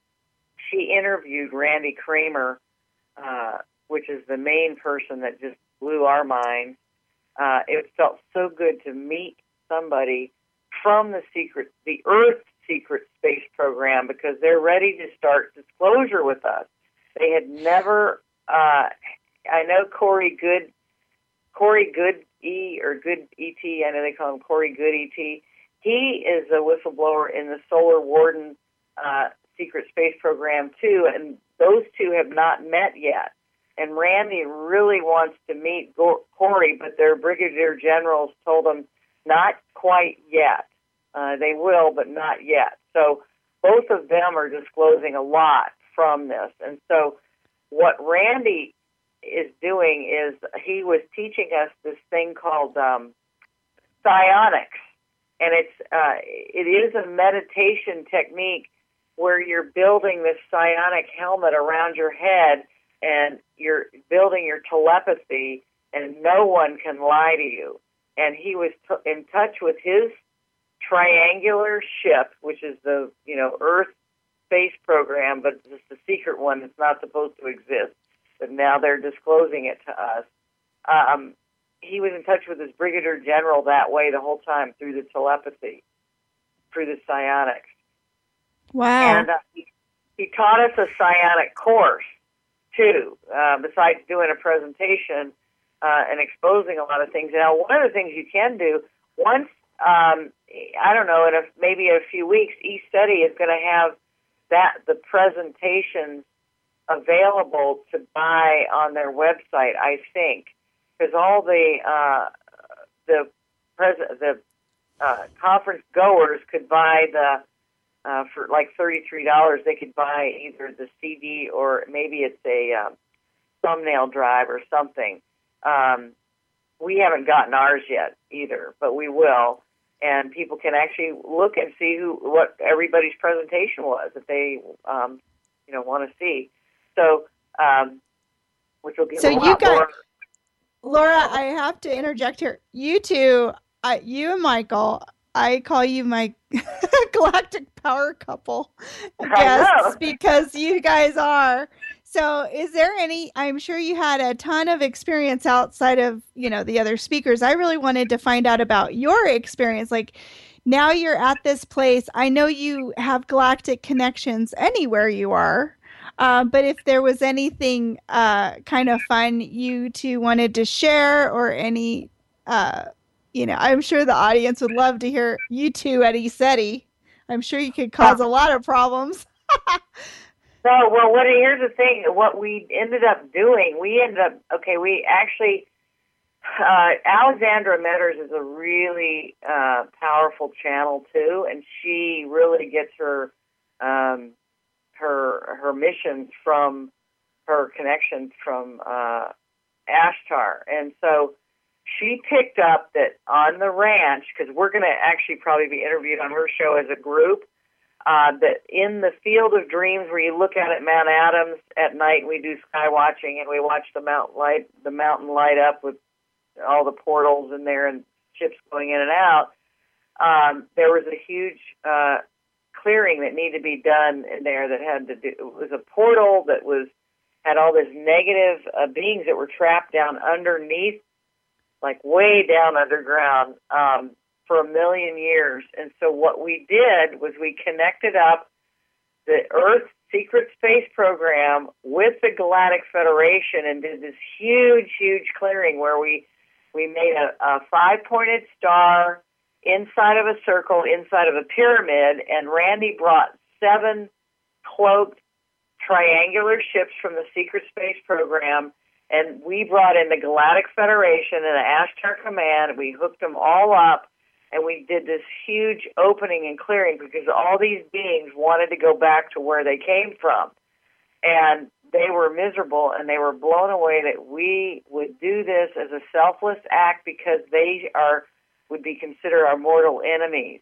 she interviewed Randy Kramer, uh, which is the main person that just blew our minds. Uh, it felt so good to meet somebody from the secret, the Earth secret space program, because they're ready to start disclosure with us. They had never, uh, I know Corey Good, Corey Good E or Good E T, I know they call him Corey Good E T. He is a whistleblower in the Solar Warden uh, secret space program too, and those two have not met yet. And Randy really wants to meet Go- Corey, but their brigadier generals told him not quite yet. Uh, they will, but not yet. So both of them are disclosing a lot from this. And so what Randy is doing is he was teaching us this thing called um, psionics. And it's uh, it is a meditation technique where you're building this psionic helmet around your head, and you're building your telepathy, and no one can lie to you. And he was t- in touch with his triangular ship, which is the, you know, Earth space program, but it's the secret one that's not supposed to exist. But now they're disclosing it to us. Um, he was in touch with his brigadier general that way the whole time through the telepathy, through the psionics. Wow. And uh, he, he taught us a psionic course, too, uh, besides doing a presentation uh, and exposing a lot of things. Now, one of the things you can do, once Um, I don't know, in a, maybe in a few weeks, ECETI is going to have that the presentations available to buy on their website, I think, because all the uh, the pres- the uh, conference goers could buy the uh, for like thirty-three dollars. They could buy either the C D or maybe it's a um, thumbnail drive or something. Um, we haven't gotten ours yet either, but we will. And people can actually look and see who what everybody's presentation was that they um, you know want to see. So, um, which will give so a lot you got, more. Laura, I have to interject here. You two, I, you and Michael, I call you my galactic power couple guests because you guys are. So is there any, I'm sure you had a ton of experience outside of, you know, the other speakers. I really wanted to find out about your experience. Like now you're at this place. I know you have galactic connections anywhere you are. Um, but if there was anything uh, kind of fun you two wanted to share or any, uh, you know, I'm sure the audience would love to hear you two at ECETI. I'm sure you could cause a lot of problems. So, well, what, here's the thing. What we ended up doing, we ended up, okay, we actually, uh, Alexandra Metters is a really uh, powerful channel, too, and she really gets her um, her her missions from her connections from uh, Ashtar. And so she picked up that on the ranch, because we're going to actually probably be interviewed on her show as a group, Uh, that in the Field of Dreams, where you look out at Mount Adams at night, and we do sky watching, and we watch the mountain light, the mountain light up with all the portals in there and ships going in and out. Um, there was a huge uh, clearing that needed to be done in there that had to do. It was a portal that was had all this negative uh, beings that were trapped down underneath, like way down underground. Um, for a million years. And so what we did was we connected up the Earth Secret Space Program with the Galactic Federation and did this huge, huge clearing where we, we made a, a five-pointed star inside of a circle, inside of a pyramid, and Randy brought seven cloaked triangular ships from the Secret Space Program, and we brought in the Galactic Federation and the Ashtar Command, and we hooked them all up. And we did this huge opening and clearing because all these beings wanted to go back to where they came from. And they were miserable, and they were blown away that we would do this as a selfless act because they are would be considered our mortal enemies.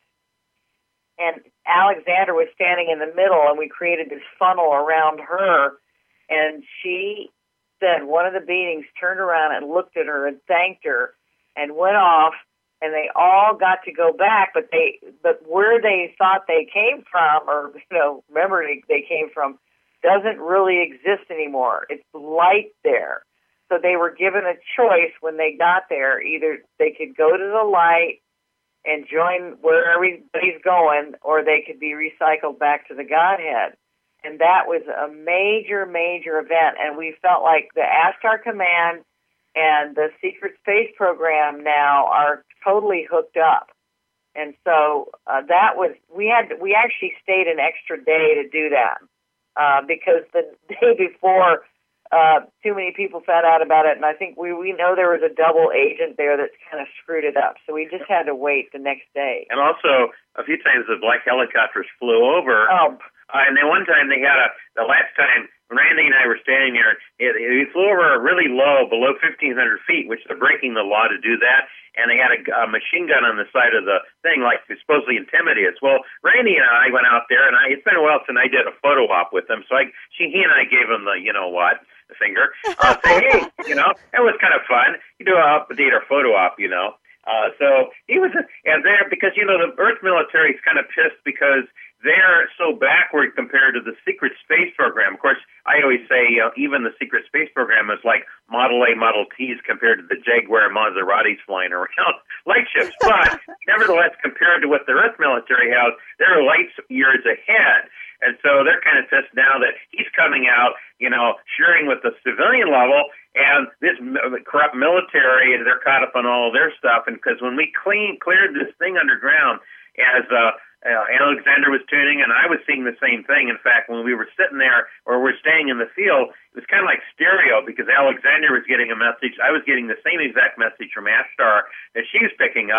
And Alexandra was standing in the middle, and we created this funnel around her. And she said one of the beings turned around and looked at her and thanked her and went off. And they all got to go back, but they, but where they thought they came from, or you know, remember they came from, doesn't really exist anymore. It's light there, so they were given a choice when they got there. Either they could go to the light and join where everybody's going, or they could be recycled back to the Godhead. And that was a major, major event. And we felt like the Ashtar Command and the Secret Space Program now are totally hooked up. And so uh, that was, we had, we actually stayed an extra day to do that uh, because the day before uh, too many people found out about it. And I think we, we know there was a double agent there that's kind of screwed it up. So we just had to wait the next day. And also a few times the black helicopters flew over. Oh. Uh, and then one time they had a, the last time Randy and I were standing there, it, it flew over really low, below fifteen hundred feet, which they're breaking the law to do that. And they had a, a machine gun on the side of the thing, like to supposedly intimidate us. Well, Randy and I went out there, and I, it's been a while since I did a photo op with them. So I, she, he and I gave him the, you know what, the finger. Uh, say, hey, you know, it was kind of fun. You do a update or photo op, you know. Uh, so he was, and there, because, you know, the Earth military is kind of pissed because they're so backward compared to the Secret Space Program. Of course, I always say, you know, even the Secret Space Program is like Model A, Model Ts compared to the Jaguar Maseratis flying around, light ships. But nevertheless, compared to what the Earth military has, they're light years ahead. And so they're kind of pissed now that he's coming out, you know, sharing with the civilian level, and this corrupt military, they're caught up on all their stuff. And because when we clean, cleared this thing underground, as uh, uh, Alexander was tuning, and I was seeing the same thing. In fact, when we were sitting there, or we're staying in the field, it was kind of like stereo, because Alexander was getting a message. I was getting the same exact message from Ashtar that she was picking up.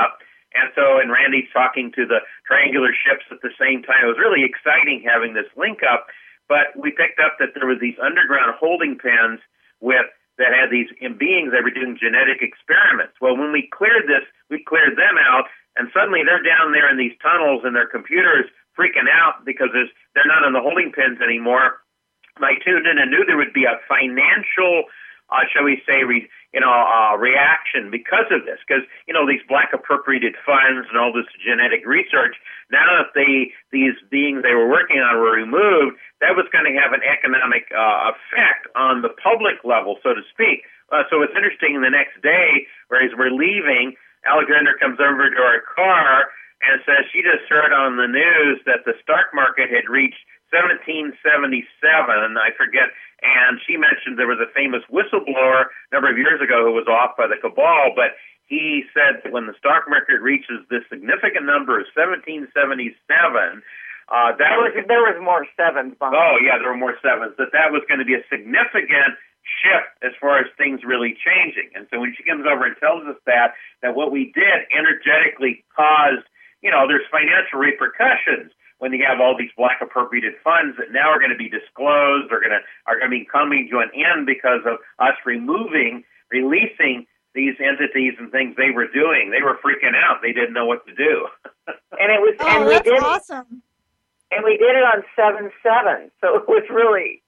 And so, and Randy's talking to the triangular ships at the same time. It was really exciting having this link up, but we picked up that there were these underground holding pens with that had these beings that were doing genetic experiments. Well, when we cleared this, we cleared them out, and suddenly they're down there in these tunnels, and their computers freaking out because there's, they're not in the holding pens anymore. And I tuned in and knew there would be a financial, uh, shall we say, re, you know, uh, reaction because of this. Because, you know, these black appropriated funds and all this genetic research, now that they, these beings they were working on were removed, that was going to have an economic uh, effect on the public level, so to speak. Uh, so it's interesting, the next day, whereas we're leaving, Alexander comes over to our car and says she just heard on the news that the stock market had reached seventeen seventy-seven, I forget, and she mentioned there was a famous whistleblower a number of years ago who was off by the cabal, but he said that when the stock market reaches this significant number of seventeen seventy-seven, uh, that there was, was, there was more sevens behind. Oh, yeah, there were more sevens, that that was going to be a significant shift as far as things really changing. And so when she comes over and tells us that, that what we did energetically caused, you know, there's financial repercussions when you have all these black appropriated funds that now are going to be disclosed, are going to are going to be coming to an end because of us removing, releasing these entities and things they were doing. They were freaking out. They didn't know what to do. And it was, oh, and we that's did awesome. And we did it on seven seven, so it was really.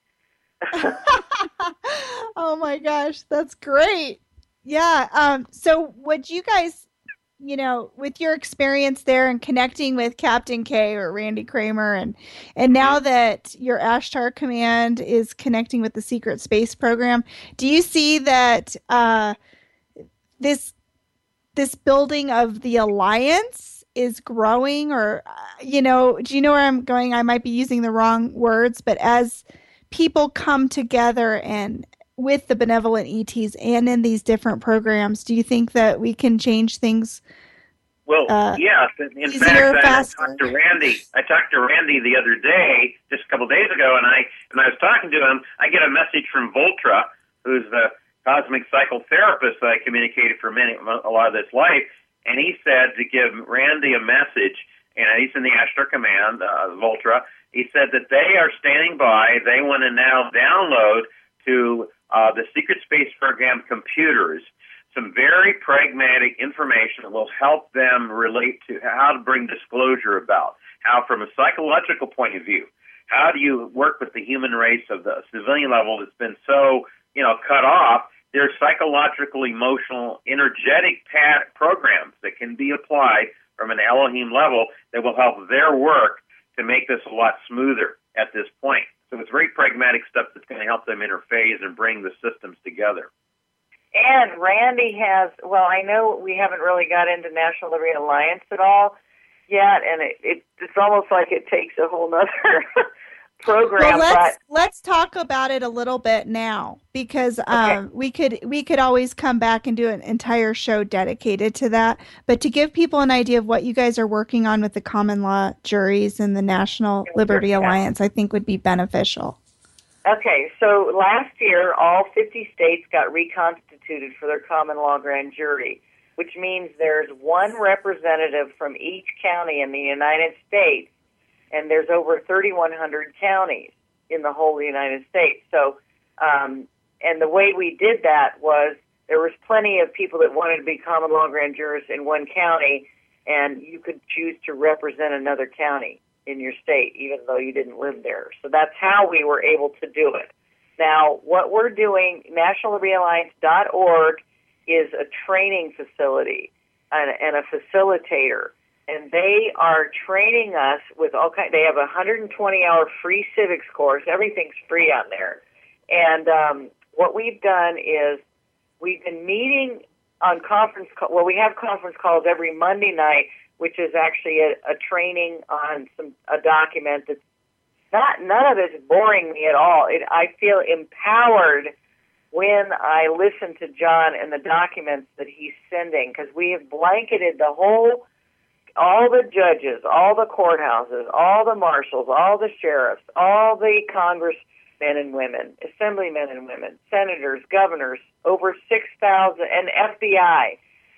Oh my gosh, that's great. Yeah. Um. So, would you guys, you know, with your experience there and connecting with Captain K or Randy Kramer, and and now that your Ashtar Command is connecting with the Secret Space Program, do you see that uh, this this building of the Alliance is growing, or uh, you know, do you know where I'm going? I might be using the wrong words, but as people come together and with the benevolent E Ts and in these different programs, do you think that we can change things? Well, uh, yes. In easier, fact, I faster? talked to Randy. I talked to Randy the other day, just a couple of days ago, and I and I was talking to him. I get a message from Voltra, who's the cosmic psychotherapist that I communicated for many a lot of this life, and he said to give Randy a message, and he's in the Ashtar Command, uh, Voltra. He said that they are standing by. They want to now download to uh, the Secret Space Program computers some very pragmatic information that will help them relate to how to bring disclosure about, how from a psychological point of view, how do you work with the human race of the civilian level that's been so, you know, cut off. There's psychological, emotional, energetic pat- programs that can be applied from an Elohim level that will help their work to make this a lot smoother at this point. So it's very pragmatic stuff that's going to help them interface and bring the systems together. And Randy has, well, I know we haven't really got into National Liberty Alliance at all yet, and it, it it's almost like it takes a whole nother program. Well, let's but let's talk about it a little bit now, because um, okay. we could we could always come back and do an entire show dedicated to that. But to give people an idea of what you guys are working on with the common law juries and the National Liberty yeah. Alliance, I think would be beneficial. Okay, so last year, all fifty states got reconstituted for their common law grand jury, which means there's one representative from each county in the United States, and there's over thirty-one hundred counties in the whole United States. So, um, and the way we did that was there was plenty of people that wanted to be common law grand jurors in one county, and you could choose to represent another county in your state, even though you didn't live there. So that's how we were able to do it. Now, what we're doing, national liberty alliance dot org is a training facility and, and a facilitator, and they are training us with all kind. They have a one hundred twenty hour free civics course. Everything's free on there. And um, what we've done is we've been meeting on conference call. Well, we have conference calls every Monday night, which is actually a, a training on some a document that's not, none of it's boring me at all. It, I feel empowered when I listen to John and the documents that he's sending, because we have blanketed the whole, all the judges, all the courthouses, all the marshals, all the sheriffs, all the congressmen and women, assemblymen and women, senators, governors, over six thousand, and F B I.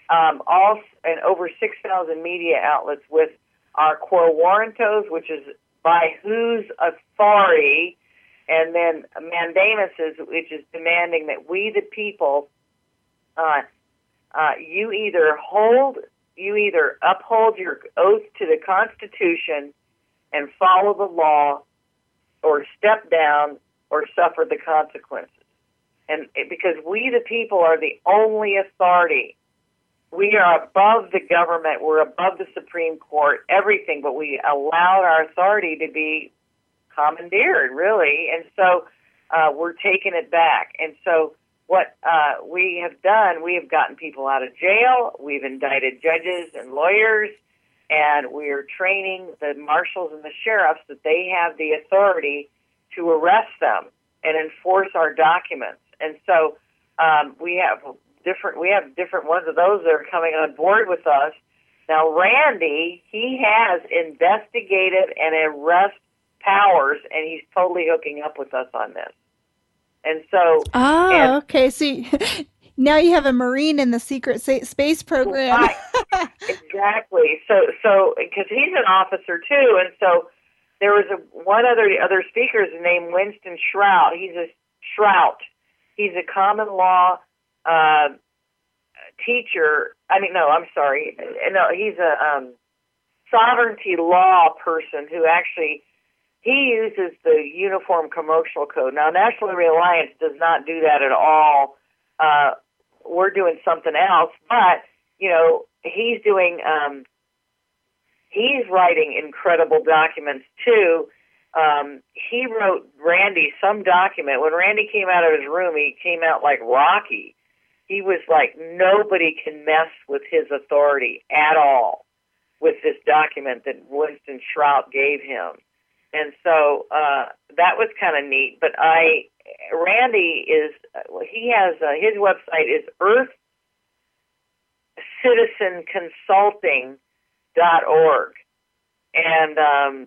um, all and over six thousand media outlets with our quo warrantos, which is by whose authority, and then mandamuses, which is demanding that we, the people, uh, uh, you either hold, you either uphold your oath to the Constitution and follow the law, or step down or suffer the consequences. And it, because we, the people, are the only authority. We are above the government. We're above the Supreme Court, everything, but we allowed our authority to be commandeered, really. And so uh, we're taking it back. And so what uh, we have done, we have gotten people out of jail. We've indicted judges and lawyers, and we're training the marshals and the sheriffs that they have the authority to arrest them and enforce our documents. And so um, we have different we have different ones of those that are coming on board with us. Now, Randy, he has investigative and arrest powers, and he's totally hooking up with us on this. And so, oh, and, okay. So you, now you have a Marine in the secret sa- space program. Right. Exactly. So, so because he's an officer too, and so there was a one other other speaker named Winston Shrout. He's a Shrout. He's a common law uh, teacher. I mean, no, I'm sorry. No, he's a um, sovereignty law person who actually. He uses the Uniform Commercial Code. Now, National Liberty Alliance does not do that at all. Uh, we're doing something else, but, you know, he's doing, um, he's writing incredible documents, too. Um, he wrote Randy some document. When Randy came out of his room, he came out like Rocky. He was like, nobody can mess with his authority at all with this document that Winston Shrout gave him. And so uh, that was kind of neat. But I, Randy is, he has, uh, his website is earth citizen consulting dot org. And um,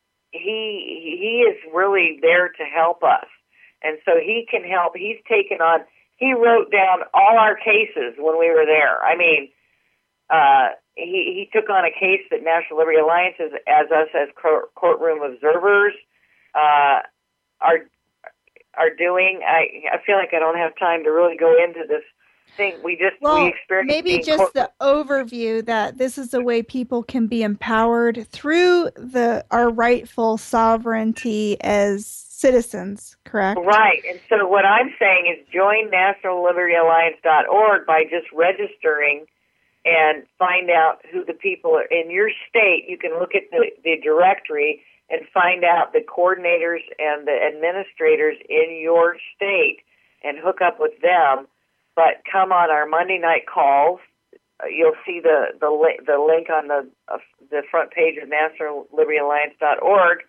he he is really there to help us. And so he can help. He's taken on, he wrote down all our cases when we were there. I mean, uh, He, he took on a case that National Liberty Alliance, as, as us as court, courtroom observers, uh, are are doing. I I feel like I don't have time to really go into this thing. We just well, we experienced maybe just court- the overview that this is a way people can be empowered through the our rightful sovereignty as citizens. Correct? Right. And so what I'm saying is join National Liberty Alliance dot org by just registering. And find out who the people are in your state. You can look at the, the directory and find out the coordinators and the administrators in your state and hook up with them. But come on our Monday night calls. Uh, you'll see the the, li- the link on the uh, the front page of National Liberty Alliance dot org.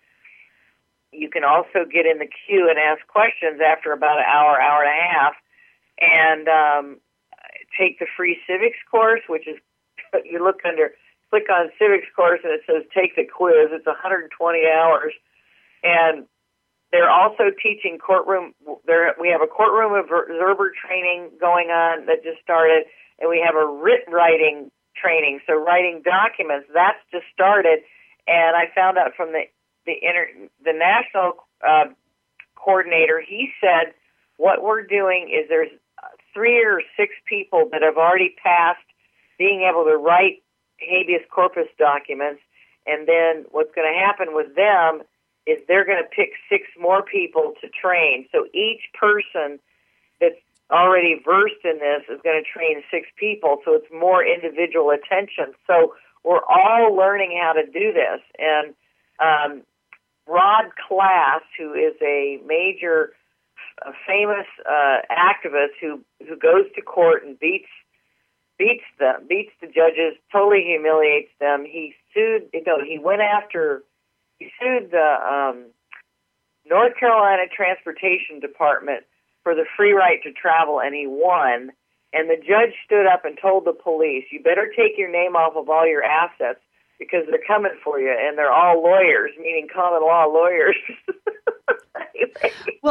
You can also get in the queue and ask questions after about an hour, hour and a half. And um, take the free civics course, which is, you look under, click on civics course and it says take the quiz. It's one hundred twenty hours. And they're also teaching courtroom, there, we have a courtroom observer training going on that just started, and we have a writ writing training. So writing documents, that's just started. And I found out from the, the, inter, the national uh, coordinator, he said, what we're doing is there's three or six people that have already passed being able to write habeas corpus documents, and then what's going to happen with them is they're going to pick six more people to train. So each person that's already versed in this is going to train six people, so it's more individual attention. So we're all learning how to do this. And um, Rod Class, who is a major a famous uh, activist who, who goes to court and beats beats them, beats the judges, totally humiliates them. He sued. You know, he went after. He sued the um, North Carolina Transportation Department for the free right to travel, and he won. And the judge stood up and told the police, "You better take your name off of all your assets because they're coming for you, and they're all lawyers, meaning common law lawyers." Anyway. Well.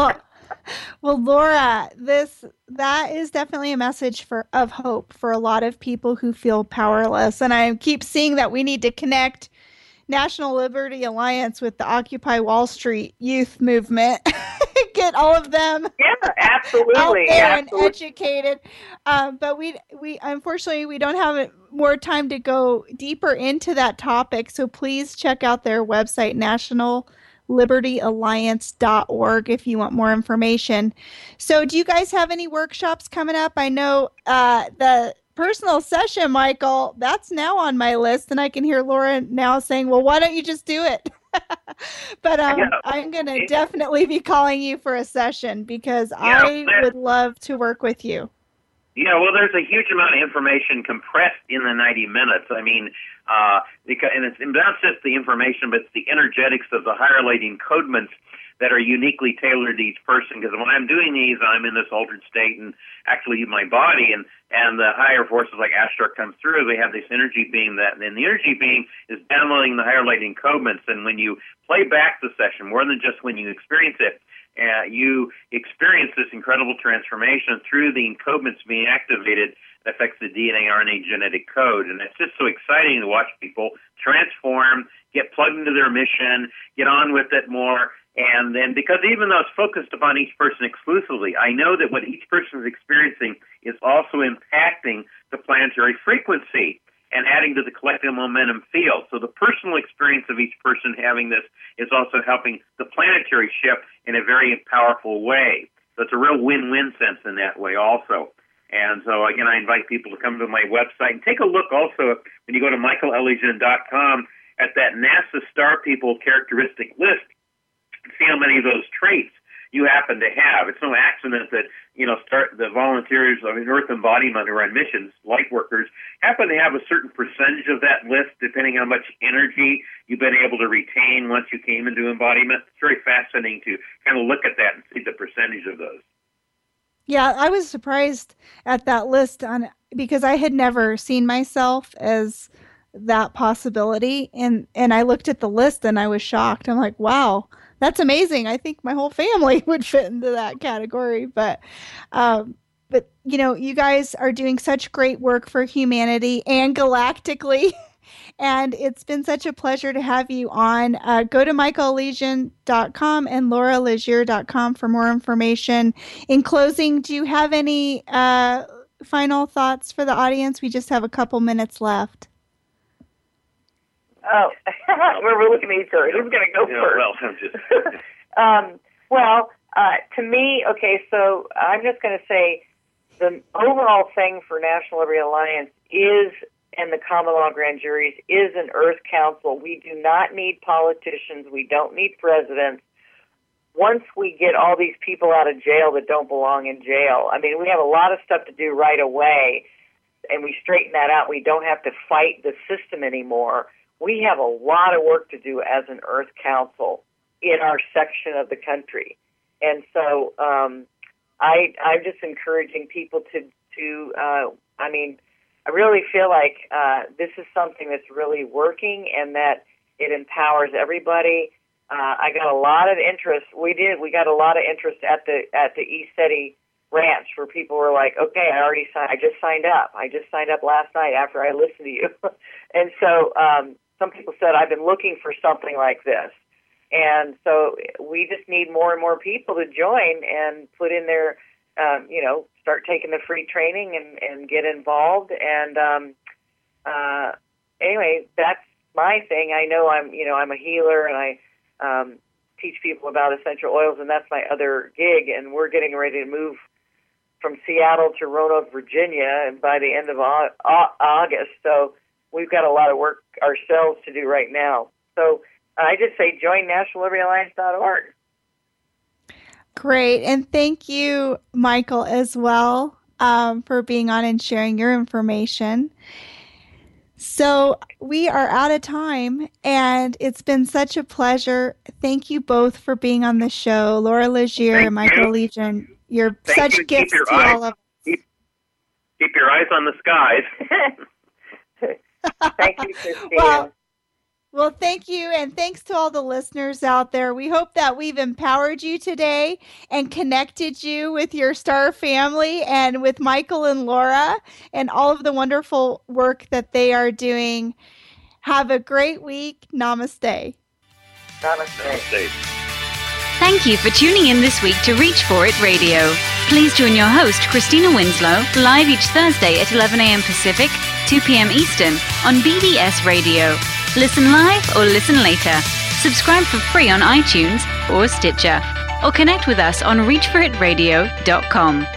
Well, Laura, this that is definitely a message for of hope for a lot of people who feel powerless. And I keep seeing that we need to connect National Liberty Alliance with the Occupy Wall Street youth movement. Get all of them yeah, absolutely, out there absolutely. and educated. Um, but we we unfortunately we don't have more time to go deeper into that topic. So please check out their website, national liberty alliance dot org, if you want more information. So do you guys have any workshops coming up? I know uh, the personal session, Michael, that's now on my list, and I can hear Laura now saying, well, why don't you just do it? But um, Yeah. I'm going to definitely be calling you for a session because Yeah, I that- would love to work with you. Yeah, well, there's a huge amount of information compressed in the ninety minutes. I mean, uh, because, and it's not just the information, but it's the energetics of the higher light encodements that are uniquely tailored to each person. Because when I'm doing these, I'm in this altered state and actually my body, and, and the higher forces like Ashtar come through. They have this energy beam that, and the energy beam is downloading the higher light encodements. And when you play back the session, more than just when you experience it, Uh, you experience this incredible transformation through the encodements being activated that affects the D N A, R N A genetic code. And it's just so exciting to watch people transform, get plugged into their mission, get on with it more. And then, because even though it's focused upon each person exclusively, I know that what each person is experiencing is also impacting the planetary frequency and adding to the collective momentum field. So the personal experience of each person having this is also helping the planetary shift in a very powerful way. So it's a real win-win sense in that way also. And so, again, I invite people to come to my website and take a look also when you go to michael elysian dot com at that NASA Star People characteristic list and see how many of those traits you happen to have. It's no accident that, you know, start the volunteers of Earth Embodiment who are on missions, light workers, happen to have a certain percentage of that list, depending on how much energy you've been able to retain once you came into embodiment. It's very fascinating to kind of look at that and see the percentage of those. Yeah, I was surprised at that list on because I had never seen myself as that possibility. And, and I looked at the list and I was shocked. I'm like, wow, that's amazing. I think my whole family would fit into that category. But, um, but you know, you guys are doing such great work for humanity and galactically. And it's been such a pleasure to have you on. Uh, go to michael elysian dot com and laura legier dot com for more information. In closing, do you have any uh, final thoughts for the audience? We just have a couple minutes left. Oh, we're looking at each other. Who's going to go Yeah, first? well, I'm just... um, well, uh, to me, okay, so I'm just going to say the overall thing for National Liberty Alliance is, and the common law grand juries, is an Earth Council. We do not need politicians. We don't need presidents. Once we get all these people out of jail that don't belong in jail, I mean, we have a lot of stuff to do right away, and we straighten that out. We don't have to fight the system anymore. We have a lot of work to do as an Earth Council in our section of the country. And so um, I, I'm just encouraging people to, to uh, I mean, I really feel like uh, this is something that's really working and that it empowers everybody. Uh, I got a lot of interest. We did. We got a lot of interest at the at the ECETI ranch where people were like, okay, I already signed. I just signed up. I just signed up last night after I listened to you. And so um, some people said, I've been looking for something like this. And so we just need more and more people to join and put in their, um, you know, start taking the free training and, and get involved. And um, uh, anyway, that's my thing. I know I'm, you know, I'm a healer and I um, teach people about essential oils, and that's my other gig. And we're getting ready to move from Seattle to Roanoke, Virginia, and by the end of au- au- August. So we've got a lot of work ourselves to do right now. So I just say join national liberty alliance dot org. Great. And thank you, Michael, as well, um, for being on and sharing your information. So we are out of time, and it's been such a pleasure. Thank you both for being on the show. Laura Legier and Michael Elysian, you're Thank such you. gifts Keep your to eyes, all of us. Keep, keep your eyes on the skies. Thank you, Christina. Well, Well, thank you, and thanks to all the listeners out there. We hope that we've empowered you today and connected you with your star family and with Michael and Laura and all of the wonderful work that they are doing. Have a great week. Namaste. Namaste. Namaste. Thank you for tuning in this week to Reach For It Radio. Please join your host, Christina Winslow, live each Thursday at eleven a.m. Pacific, two p.m. Eastern on B D S Radio. Listen live or listen later. Subscribe for free on iTunes or Stitcher. Or connect with us on reach for it radio dot com.